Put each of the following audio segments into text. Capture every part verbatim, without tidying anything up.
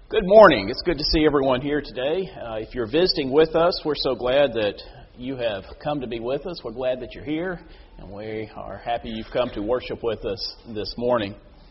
Good morning. It's good to see everyone here today. Uh, if you're visiting with us, we're so glad that you have come to be with us. We're glad that you're here, and we are happy you've come to worship with us this morning.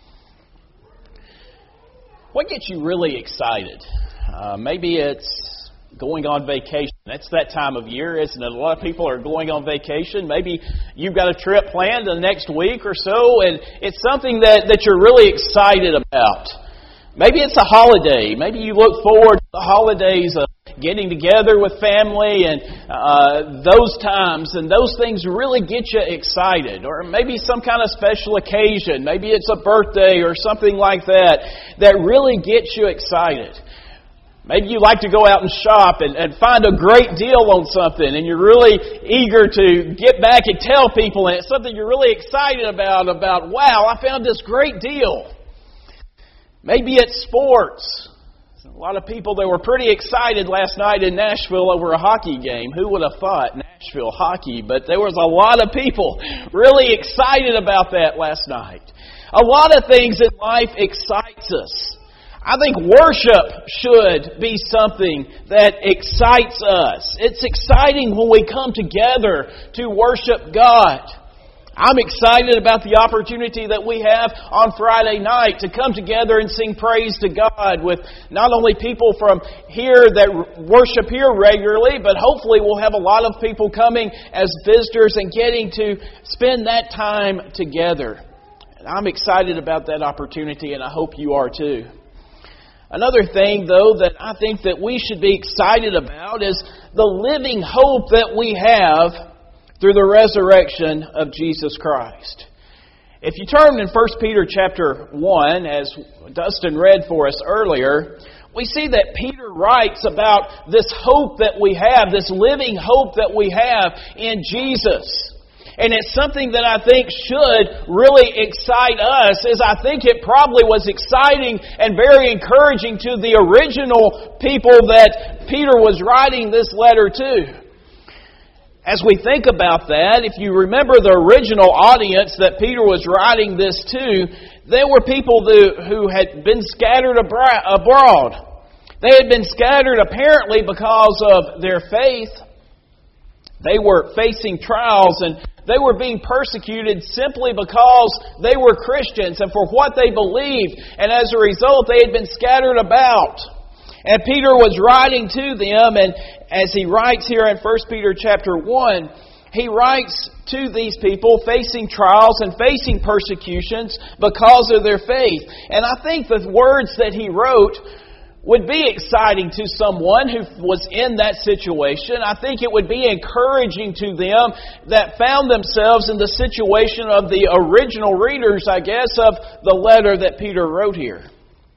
What gets you really excited? Uh, maybe it's going on vacation. That's that time of year, isn't it? A lot of people are going on vacation. Maybe you've got a trip planned the next week or so, and it's something that, that you're really excited about. Maybe it's a holiday. Maybe you look forward to the holidays of getting together with family and uh, those times, and those things really get you excited. Or maybe some kind of special occasion. Maybe it's a birthday or something like that that really gets you excited. Maybe you like to go out and shop and, and find a great deal on something, and you're really eager to get back and tell people, and it's something you're really excited about, about, wow, I found this great deal. Maybe it's sports. A lot of people that were pretty excited last night in Nashville over a hockey game. Who would have thought Nashville hockey? But there was a lot of people really excited about that last night. A lot of things in life excites us. I think worship should be something that excites us. It's exciting when we come together to worship God. I'm excited about the opportunity that we have on Friday night to come together and sing praise to God with not only people from here that worship here regularly, but hopefully we'll have a lot of people coming as visitors and getting to spend that time together. And I'm excited about that opportunity, and I hope you are too. Another thing, though, that I think that we should be excited about is the living hope that we have through the resurrection of Jesus Christ. If you turn in First Peter chapter one, as Dustin read for us earlier, we see that Peter writes about this hope that we have, this living hope that we have in Jesus. And it's something that I think should really excite us, as I think it probably was exciting and very encouraging to the original people that Peter was writing this letter to. As we think about that, if you remember the original audience that Peter was writing this to, there were people who had been scattered abroad. They had been scattered apparently because of their faith. They were facing trials, and they were being persecuted simply because they were Christians and for what they believed. And as a result, they had been scattered about. And Peter was writing to them, and as he writes here in First Peter chapter one, he writes to these people facing trials and facing persecutions because of their faith. And I think the words that he wrote would be exciting to someone who was in that situation. I think it would be encouraging to them that found themselves in the situation of the original readers, I guess, of the letter that Peter wrote here.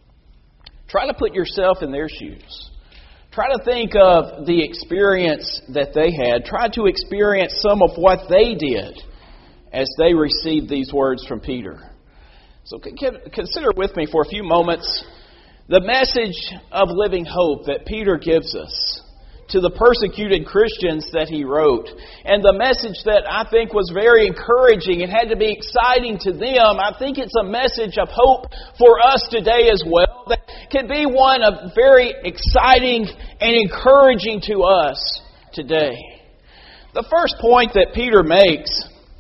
Try to put yourself in their shoes. Try to think of the experience that they had. Try to experience some of what they did as they received these words from Peter. So consider with me for a few moments the message of living hope that Peter gives us to the persecuted Christians that he wrote. And the message that I think was very encouraging and had to be exciting to them, I think it's a message of hope for us today as well, that can be one of very exciting and encouraging to us today. The first point that Peter makes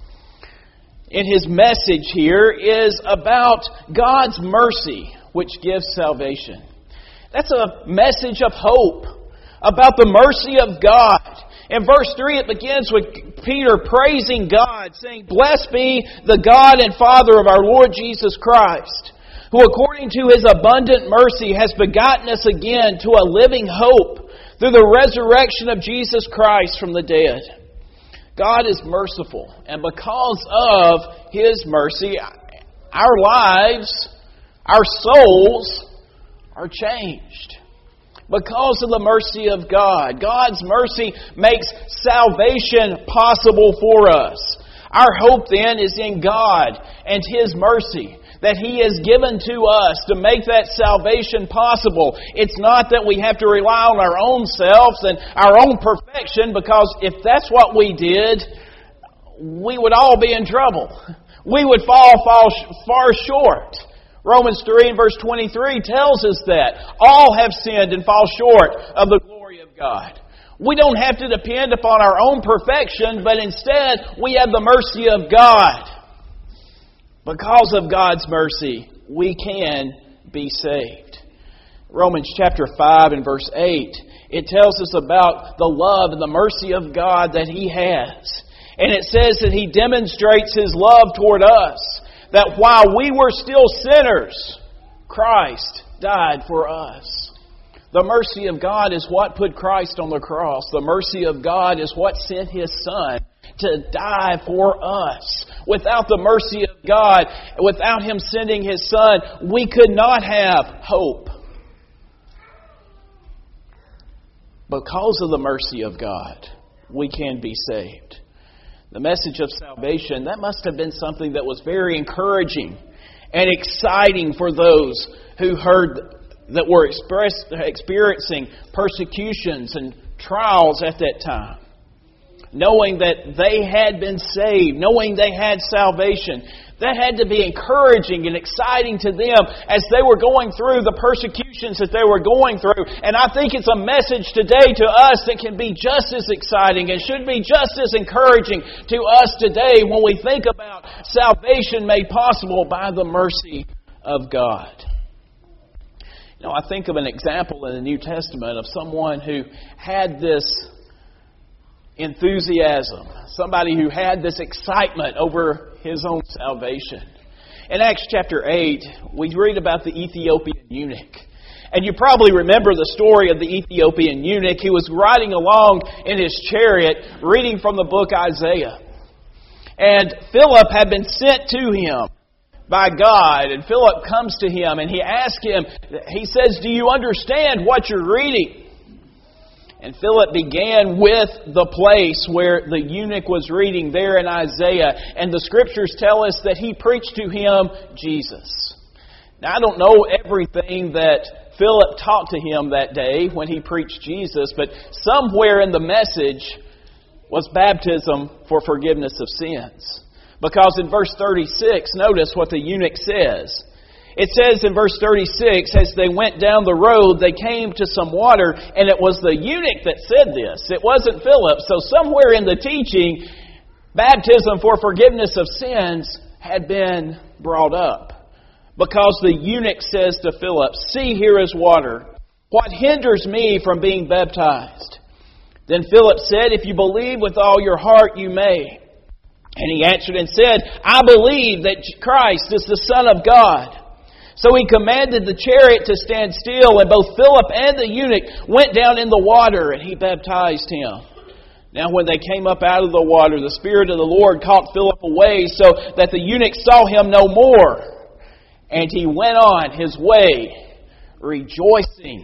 in his message here is about God's mercy, which gives salvation. That's a message of hope about the mercy of God. In verse three, it begins with Peter praising God, saying, "Blessed be the God and Father of our Lord Jesus Christ, who according to His abundant mercy has begotten us again to a living hope through the resurrection of Jesus Christ from the dead." God is merciful, and because of His mercy, our lives, our souls are changed. Because of the mercy of God. God's mercy makes salvation possible for us. Our hope then is in God and His mercy that He has given to us to make that salvation possible. It's not that we have to rely on our own selves and our own perfection, because if that's what we did, we would all be in trouble. We would fall, fall far short. Romans three and verse twenty-three tells us that all have sinned and fall short of the glory of God. We don't have to depend upon our own perfection, but instead we have the mercy of God. Because of God's mercy, we can be saved. Romans chapter five and verse eight, it tells us about the love and the mercy of God that He has. And it says that He demonstrates His love toward us, that while we were still sinners, Christ died for us. The mercy of God is what put Christ on the cross. The mercy of God is what sent His Son to die for us. Without the mercy of God, without Him sending His Son, we could not have hope. Because of the mercy of God, we can be saved. The message of salvation, that must have been something that was very encouraging and exciting for those who heard that were express, experiencing persecutions and trials at that time. Knowing that they had been saved, knowing they had salvation, that had to be encouraging and exciting to them as they were going through the persecutions that they were going through. And I think it's a message today to us that can be just as exciting and should be just as encouraging to us today when we think about salvation made possible by the mercy of God. You know, I think of an example in the New Testament of someone who had this enthusiasm, somebody who had this excitement over his own salvation. In Acts chapter eight, we read about the Ethiopian eunuch. And you probably remember the story of the Ethiopian eunuch. He was riding along in his chariot, reading from the book Isaiah. And Philip had been sent to him by God. And Philip comes to him and he asks him, he says, "Do you understand what you're reading?" And Philip began with the place where the eunuch was reading there in Isaiah. And the Scriptures tell us that he preached to him Jesus. Now, I don't know everything that Philip taught to him that day when he preached Jesus, but somewhere in the message was baptism for forgiveness of sins. Because in verse thirty-six, notice what the eunuch says. It says in verse thirty-six, as they went down the road, they came to some water, and it was the eunuch that said this. It wasn't Philip. So somewhere in the teaching, baptism for forgiveness of sins had been brought up. Because the eunuch says to Philip, "See, here is water. What hinders me from being baptized?" Then Philip said, "If you believe with all your heart, you may." And he answered and said, "I believe that Christ is the Son of God." So he commanded the chariot to stand still, and both Philip and the eunuch went down in the water, and he baptized him. Now when they came up out of the water, the Spirit of the Lord caught Philip away, so that the eunuch saw him no more. And he went on his way, rejoicing.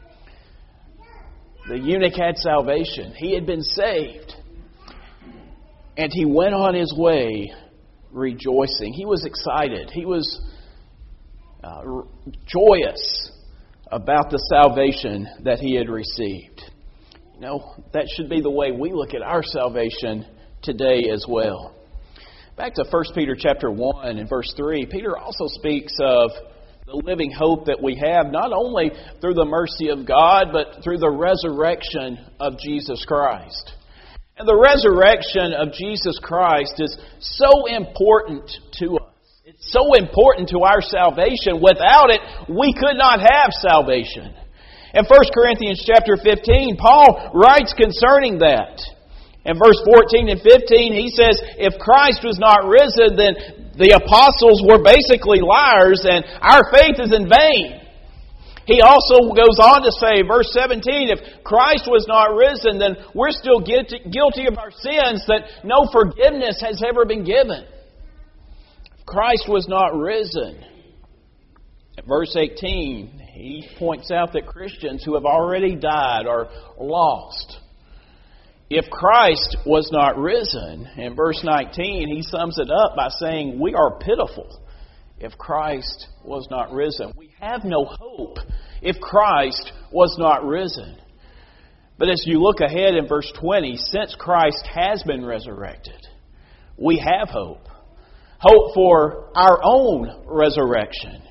The eunuch had salvation. He had been saved. And he went on his way, rejoicing. He was excited. He was Uh, joyous about the salvation that he had received. You know, that should be the way we look at our salvation today as well. Back to First Peter chapter one and verse three, Peter also speaks of the living hope that we have, not only through the mercy of God, but through the resurrection of Jesus Christ. And the resurrection of Jesus Christ is so important to us. It's so important to our salvation. Without it, we could not have salvation. In First Corinthians chapter fifteen, Paul writes concerning that. In verse fourteen and fifteen, he says, "If Christ was not risen, then the apostles were basically liars, and our faith is in vain." He also goes on to say, verse seventeen, "If Christ was not risen, then we're still guilty of our sins, that no forgiveness has ever been given." Christ was not risen. At verse eighteen, he points out that Christians who have already died are lost. If Christ was not risen, in verse nineteen, he sums it up by saying, "We are pitiful if Christ was not risen." We have no hope if Christ was not risen. But as you look ahead in verse twenty, since Christ has been resurrected, we have hope. Hope for our own resurrection.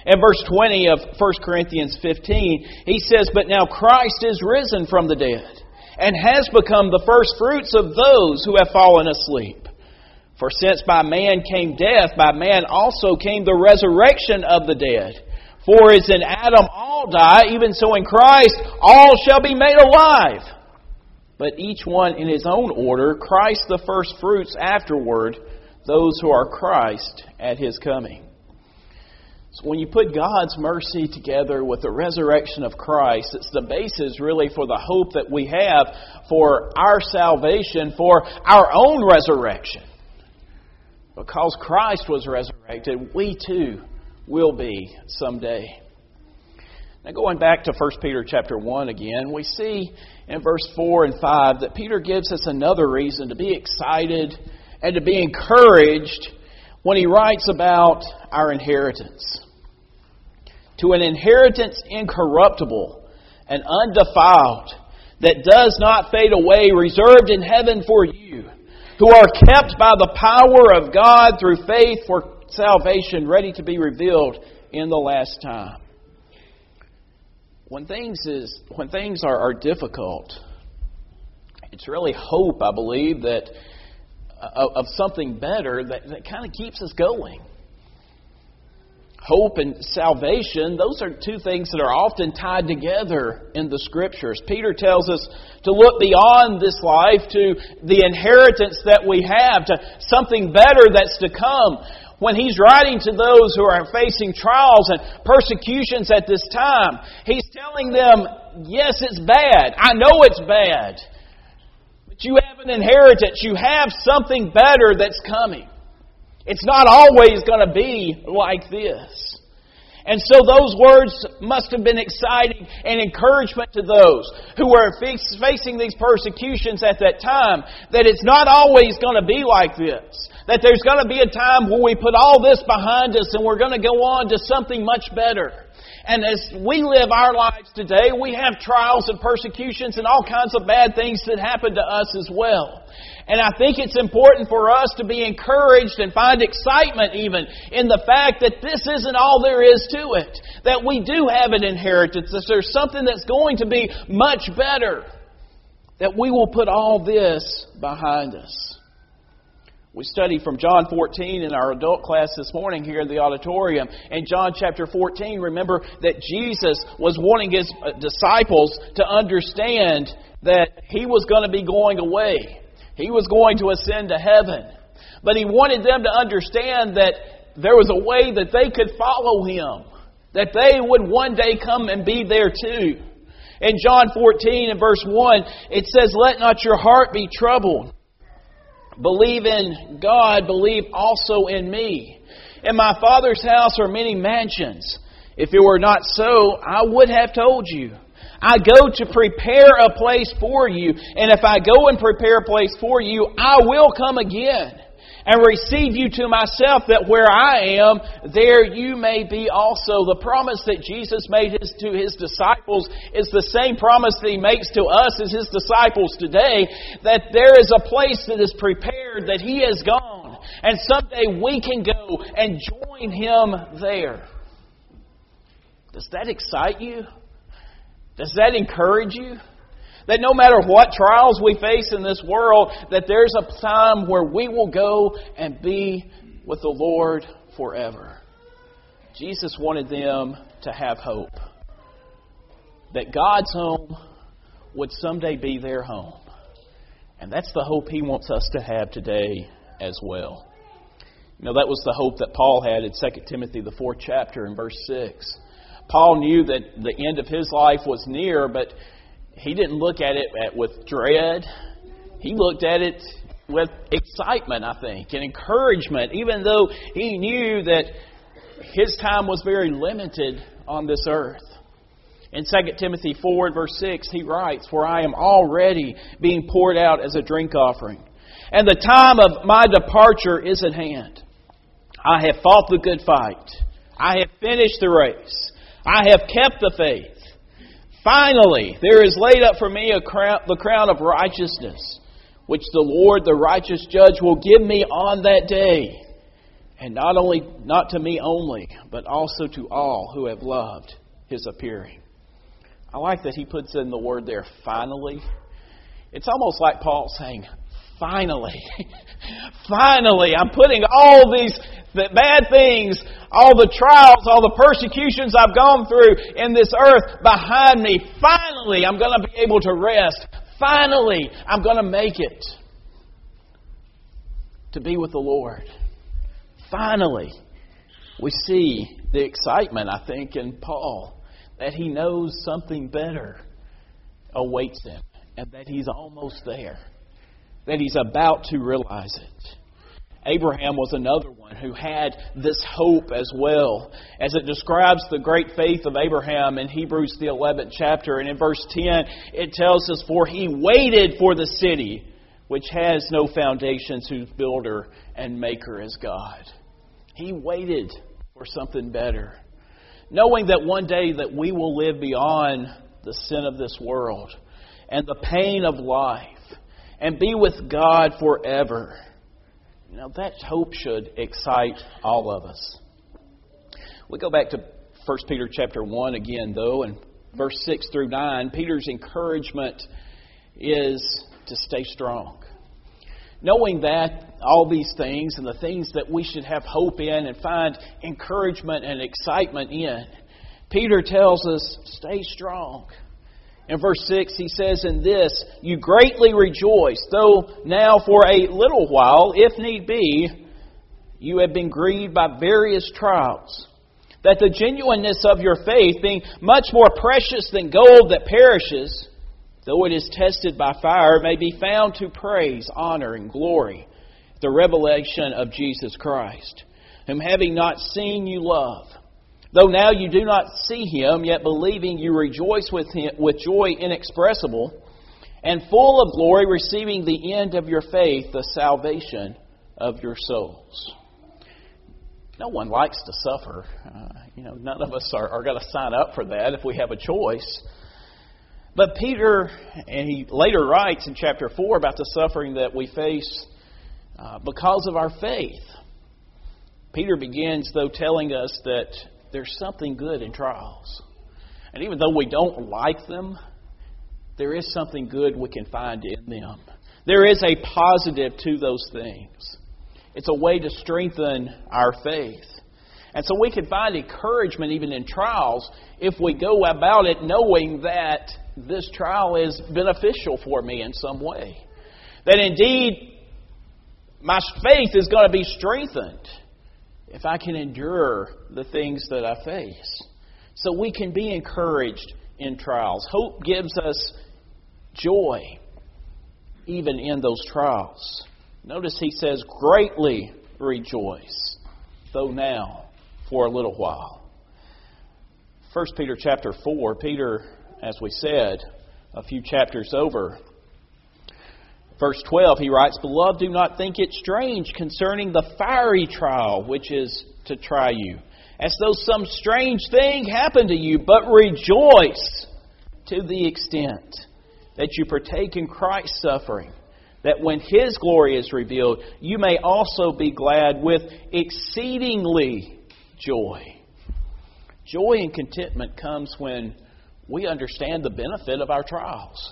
In verse twenty of First Corinthians fifteen, he says, "But now Christ is risen from the dead, and has become the first fruits of those who have fallen asleep. For since by man came death, by man also came the resurrection of the dead. For as in Adam all die, even so in Christ all shall be made alive. But each one in his own order, Christ the first fruits, afterward those who are Christ at His coming." So when you put God's mercy together with the resurrection of Christ, it's the basis really for the hope that we have for our salvation, for our own resurrection. Because Christ was resurrected, we too will be someday. Now going back to First Peter chapter one again, we see in verse four and five that Peter gives us another reason to be excited and to be encouraged when he writes about our inheritance. "To an inheritance incorruptible and undefiled, that does not fade away, reserved in heaven for you, who are kept by the power of God through faith for salvation, ready to be revealed in the last time." When things is when things are, are difficult, it's really hope, I believe, that of, of something better that, that kind of keeps us going. Hope and salvation, those are two things that are often tied together in the Scriptures. Peter tells us to look beyond this life to the inheritance that we have, to something better that's to come. When he's writing to those who are facing trials and persecutions at this time, he's telling them, yes, it's bad. I know it's bad. But you have an inheritance. You have something better that's coming. It's not always going to be like this. And so those words must have been exciting and encouragement to those who were facing these persecutions at that time, that it's not always going to be like this. That there's going to be a time where we put all this behind us and we're going to go on to something much better. And as we live our lives today, we have trials and persecutions and all kinds of bad things that happen to us as well. And I think it's important for us to be encouraged and find excitement even in the fact that this isn't all there is to it. That we do have an inheritance. That there's something that's going to be much better. That we will put all this behind us. We studied from John fourteen in our adult class this morning here in the auditorium. In John chapter fourteen, remember that Jesus was wanting His disciples to understand that He was going to be going away. He was going to ascend to heaven. But He wanted them to understand that there was a way that they could follow Him. That they would one day come and be there too. In John fourteen and verse one, it says, "Let not your heart be troubled. Believe in God, believe also in me. In my Father's house are many mansions. If it were not so, I would have told you. I go to prepare a place for you. And if I go and prepare a place for you, I will come again and receive you to myself, that where I am, there you may be also." The promise that Jesus made his, to His disciples is the same promise that He makes to us as His disciples today, that there is a place that is prepared, that He has gone, and someday we can go and join Him there. Does that excite you? Does that encourage you? That no matter what trials we face in this world, that there's a time where we will go and be with the Lord forever. Jesus wanted them to have hope. That God's home would someday be their home. And that's the hope He wants us to have today as well. You know, that was the hope that Paul had in Second Timothy, the fourth chapter, in verse six. Paul knew that the end of his life was near, but he didn't look at it with dread. He looked at it with excitement, I think, and encouragement, even though he knew that his time was very limited on this earth. In Second Timothy four, verse six, he writes, "For I am already being poured out as a drink offering, and the time of my departure is at hand. I have fought the good fight. I have finished the race. I have kept the faith. Finally, there is laid up for me a crown, the crown of righteousness, which the Lord, the righteous judge, will give me on that day. And not only not to me only, but also to all who have loved His appearing. I like that he puts in the word there, finally. It's almost like Paul saying, finally, finally, I'm putting all these bad things, all the trials, all the persecutions I've gone through in this earth behind me. Finally, I'm going to be able to rest. Finally, I'm going to make it to be with the Lord. Finally, we see the excitement, I think, in Paul, that he knows something better awaits him, and that he's almost there, that he's about to realize it. Abraham was another one who had this hope as well, as it describes the great faith of Abraham in Hebrews the eleventh chapter. And in verse ten, it tells us, "For he waited for the city which has no foundations, whose builder and maker is God." He waited for something better, knowing that one day that we will live beyond the sin of this world and the pain of life and be with God forever. You know, that hope should excite all of us. We go back to First Peter chapter one again, though, and verse six through nine. Peter's encouragement is to stay strong. Knowing that, all these things and the things that we should have hope in and find encouragement and excitement in, Peter tells us, stay strong. In verse six, he says, "In this you greatly rejoice, though now for a little while, if need be, you have been grieved by various trials, that the genuineness of your faith, being much more precious than gold that perishes, though it is tested by fire, may be found to praise, honor, and glory, the revelation of Jesus Christ, whom having not seen you love. Though now you do not see Him, yet believing you rejoice with him, with joy inexpressible, and full of glory, receiving the end of your faith, the salvation of your souls." No one likes to suffer. Uh, you know, none of us are, are going to sign up for that if we have a choice. But Peter, and he later writes in chapter four about the suffering that we face uh, because of our faith. Peter begins, though, telling us that there's something good in trials. And even though we don't like them, there is something good we can find in them. There is a positive to those things. It's a way to strengthen our faith. And so we can find encouragement even in trials if we go about it knowing that this trial is beneficial for me in some way. That indeed my faith is going to be strengthened if I can endure the things that I face. So we can be encouraged in trials. Hope gives us joy even in those trials. Notice he says, greatly rejoice, though now for a little while. First Peter chapter four, Peter, as we said, a few chapters over, verse twelve, he writes, "Beloved, do not think it strange concerning the fiery trial which is to try you, as though some strange thing happened to you, but rejoice to the extent that you partake in Christ's suffering, that when His glory is revealed, you may also be glad with exceedingly joy." Joy and contentment comes when we understand the benefit of our trials.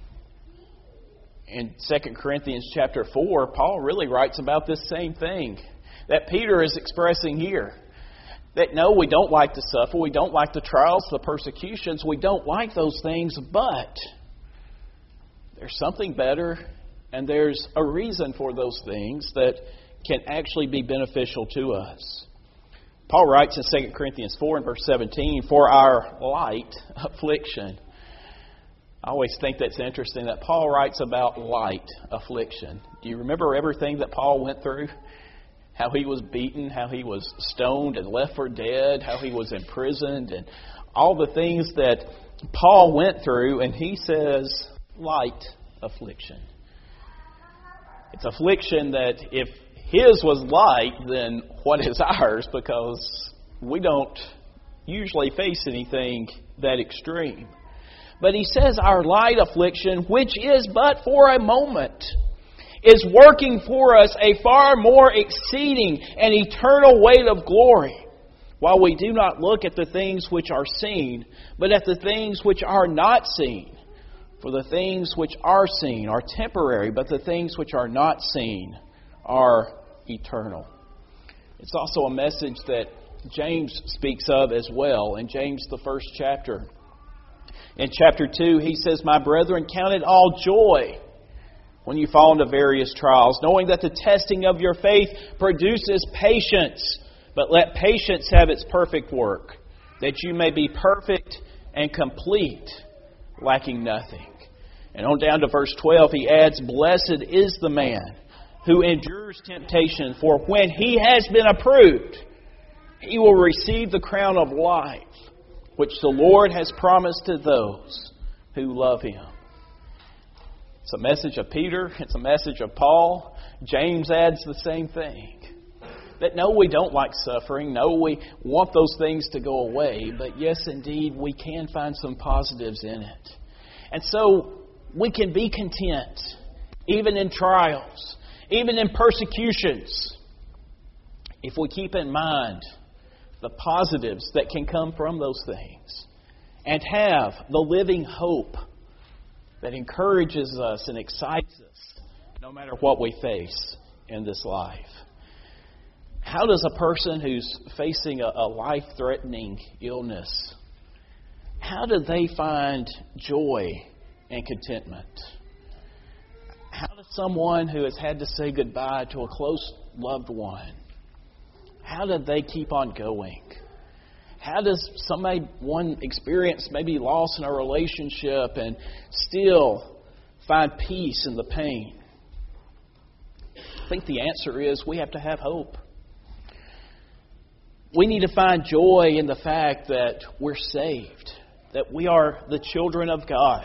In Second Corinthians chapter four, Paul really writes about this same thing that Peter is expressing here. That no, we don't like to suffer, we don't like the trials, the persecutions, we don't like those things, but there's something better, and there's a reason for those things that can actually be beneficial to us. Paul writes in Second Corinthians four and verse seventeen, "For our light affliction." I always think that's interesting that Paul writes about light affliction. Do you remember everything that Paul went through? How he was beaten, how he was stoned and left for dead, how he was imprisoned, and all the things that Paul went through, and he says, light affliction. It's affliction that if his was light, then what is ours? Because we don't usually face anything that extreme. But he says our light affliction, which is but for a moment, is working for us a far more exceeding and eternal weight of glory, while we do not look at the things which are seen, but at the things which are not seen. For the things which are seen are temporary, but the things which are not seen are eternal. It's also a message that James speaks of as well in James, the first chapter. In chapter two, he says, "My brethren, count it all joy when you fall into various trials, knowing that the testing of your faith produces patience. But let patience have its perfect work, that you may be perfect and complete, lacking nothing." And on down to verse twelve, he adds, "Blessed is the man who endures temptation, for when he has been approved, he will receive the crown of life, which the Lord has promised to those who love Him." It's a message of Peter. It's a message of Paul. James adds the same thing. That no, we don't like suffering. No, we want those things to go away. But yes, indeed, we can find some positives in it. And so we can be content, even in trials, even in persecutions, if we keep in mind the positives that can come from those things, and have the living hope that encourages us and excites us no matter what we face in this life. How does a person who's facing a, a life-threatening illness, how do they find joy and contentment? How does someone who has had to say goodbye to a close loved one, how do they keep on going? How does somebody, one experience maybe loss in a relationship and still find peace in the pain? I think the answer is we have to have hope. We need to find joy in the fact that we're saved, that we are the children of God.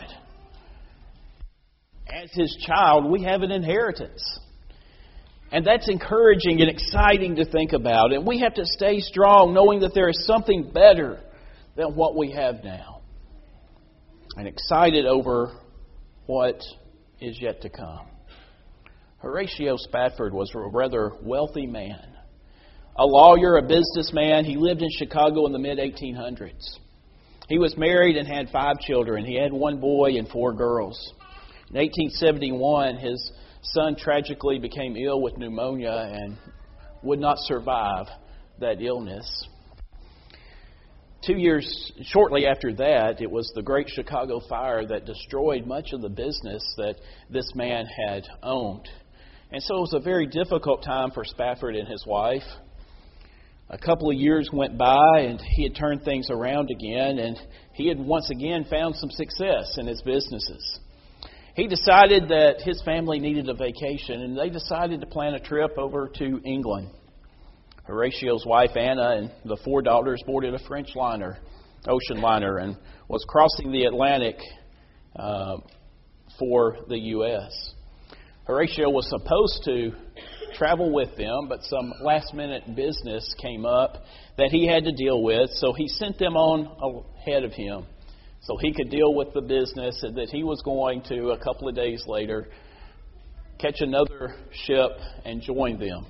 As His child, we have an inheritance. And that's encouraging and exciting to think about. And we have to stay strong knowing that there is something better than what we have now. And excited over what is yet to come. Horatio Spafford was a rather wealthy man. A lawyer, a businessman. He lived in Chicago in the mid eighteen hundreds. He was married and had five children. He had one boy and four girls. In eighteen seventy-one, his son tragically became ill with pneumonia and would not survive that illness. Two years shortly after that, it was the Great Chicago Fire that destroyed much of the business that this man had owned. And so it was a very difficult time for Spafford and his wife. A couple of years went by and he had turned things around again, and he had once again found some success in his businesses. He decided that his family needed a vacation, and they decided to plan a trip over to England. Horatio's wife, Anna, and the four daughters boarded a French liner, ocean liner, and was crossing the Atlantic uh, for the U S Horatio was supposed to travel with them, but some last-minute business came up that he had to deal with, so he sent them on ahead of him so he could deal with the business, and that he was going to, a couple of days later, catch another ship and join them.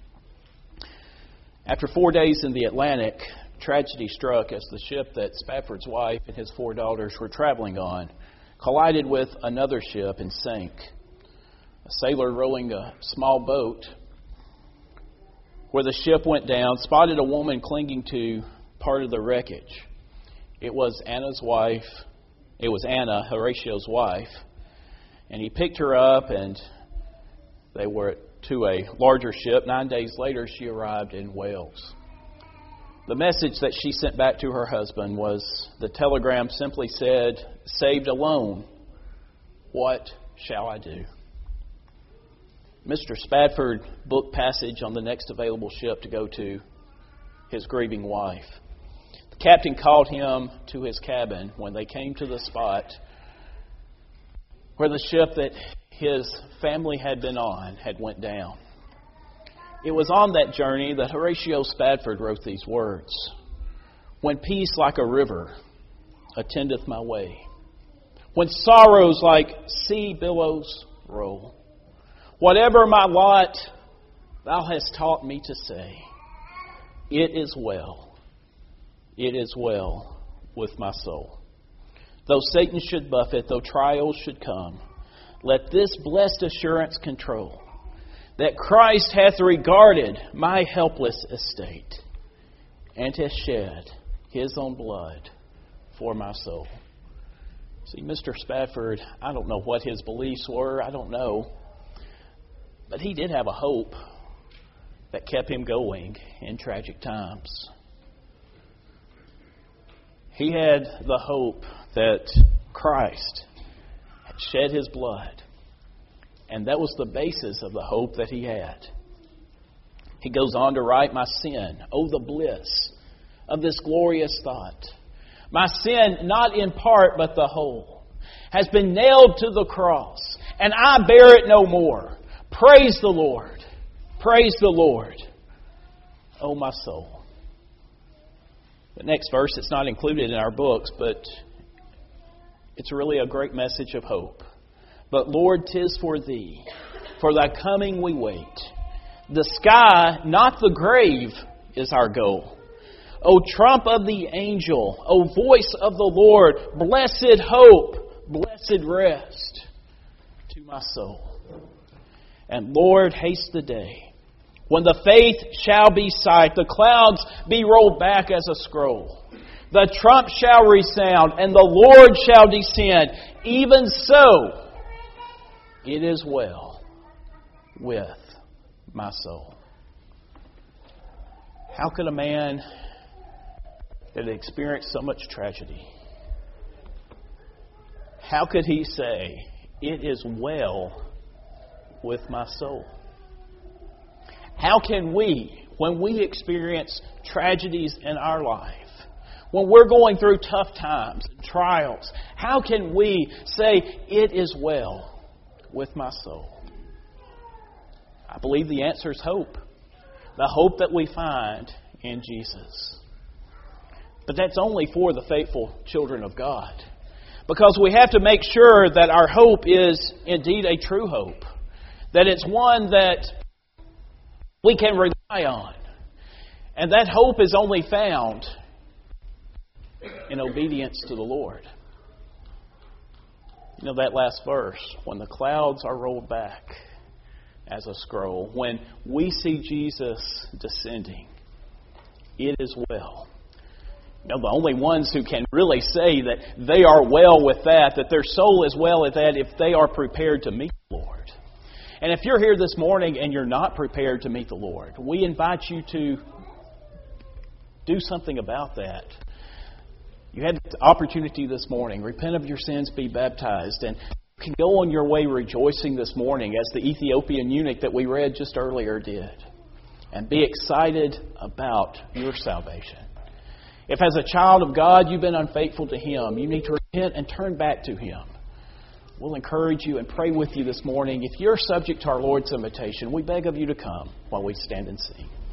After four days in the Atlantic, tragedy struck as the ship that Spafford's wife and his four daughters were traveling on collided with another ship and sank. A sailor rowing a small boat where the ship went down spotted a woman clinging to part of the wreckage. It was Anna's wife. It was Anna, Horatio's wife. And he picked her up, and they were to a larger ship. Nine days later, she arrived in Wales. The message that she sent back to her husband was, the telegram simply said, "Saved alone, what shall I do?" Mister Spafford booked passage on the next available ship to go to his grieving wife. The captain called him to his cabin when they came to the spot where the ship that his family had been on had went down. It was on that journey that Horatio Spafford wrote these words: "When peace like a river attendeth my way, when sorrows like sea billows roll, Whatever my lot, thou hast taught me to say, it is well, it is well with my soul. Though Satan should buffet, though trials should come, let this blessed assurance control, that Christ hath regarded my helpless estate, and hath shed His own blood for my soul. See, Mister Spafford, I don't know what his beliefs were, I don't know, but he did have a hope that kept him going in tragic times. He had the hope that Christ had shed His blood. And that was the basis of the hope that he had. He goes on to write, my sin, oh the bliss of this glorious thought. My sin, not in part but the whole, has been nailed to the cross, and I bear it no more. Praise the Lord. Praise the Lord, oh my soul. The next verse, it's not included in our books, but it's really a great message of hope. But Lord, 'tis for Thee, for Thy coming we wait. The sky, not the grave, is our goal. O trump of the angel, O voice of the Lord, blessed hope, blessed rest to my soul. And Lord, haste the day when the faith shall be sight, the clouds be rolled back as a scroll. The trump shall resound, and the Lord shall descend. Even so, it is well with my soul. How could a man that had experienced so much tragedy, how could he say, it is well with my soul? How can we, when we experience tragedies in our life, when we're going through tough times and trials, how can we say, it is well with my soul? I believe the answer is hope. The hope that we find in Jesus. But that's only for the faithful children of God. Because we have to make sure that our hope is indeed a true hope. That it's one that we can rely on. And that hope is only found in obedience to the Lord. You know that last verse, when the clouds are rolled back as a scroll, when we see Jesus descending, it is well. You know, the only ones who can really say that they are well with that, that their soul is well with that, if they are prepared to meet the Lord. And if you're here this morning and you're not prepared to meet the Lord, we invite you to do something about that. You had the opportunity this morning. Repent of your sins, be baptized, and you can go on your way rejoicing this morning as the Ethiopian eunuch that we read just earlier did. And be excited about your salvation. If as a child of God you've been unfaithful to Him, you need to repent and turn back to Him. We'll encourage you and pray with you this morning. If you're subject to our Lord's invitation, we beg of you to come while we stand and sing.